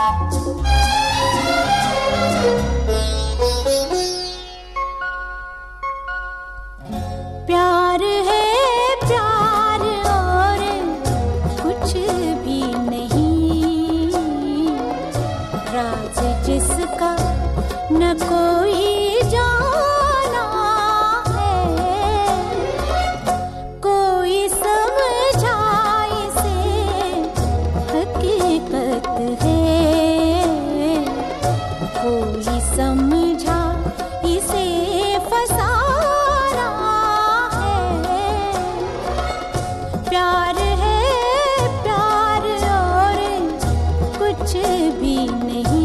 प्यार है प्यार और कुछ भी नहीं, राज जिसका न कोई जाना है, कोई समझाए से हकीकत है, कोई समझा इसे फसाना है। प्यार है प्यार और कुछ भी नहीं।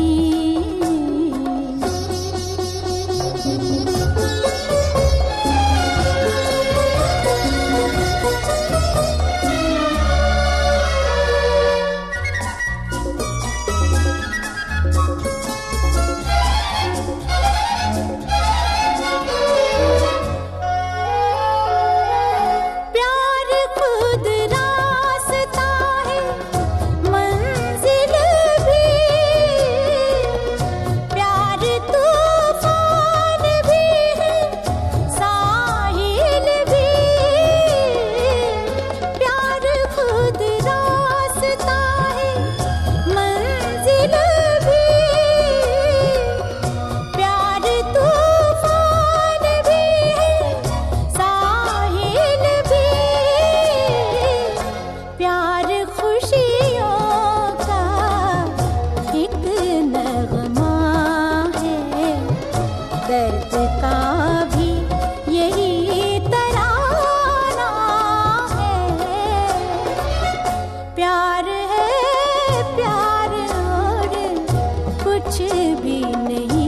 दर्द का भी यही तराना है। प्यार है प्यार और कुछ भी नहीं।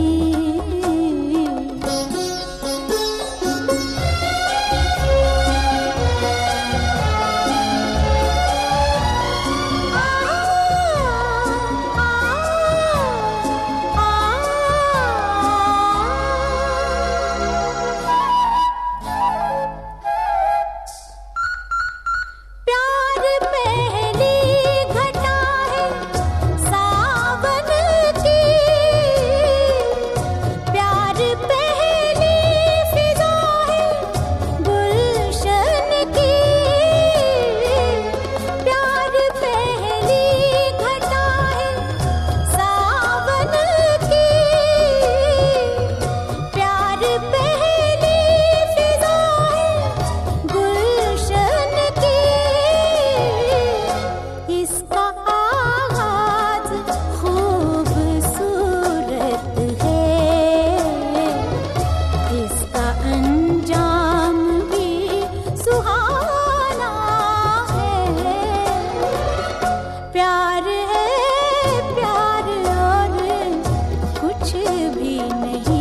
प्यार है प्यार और कुछ भी नहीं।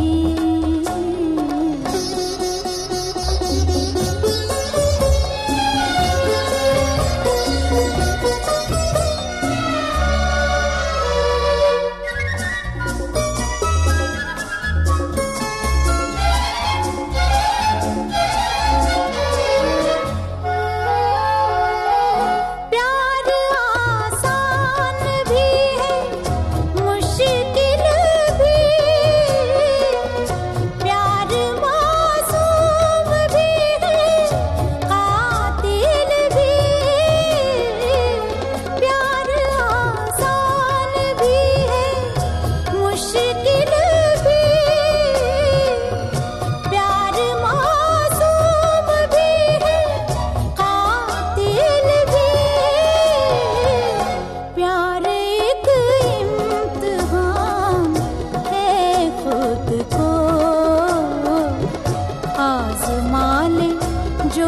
जो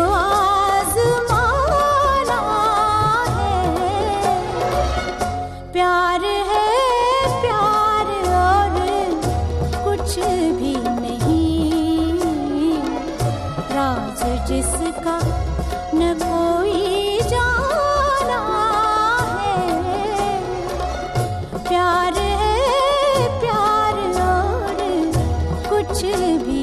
आज़माना है। प्यार है प्यार और कुछ भी नहीं, राज जिसका न कोई जाना है। प्यार है प्यार और कुछ भी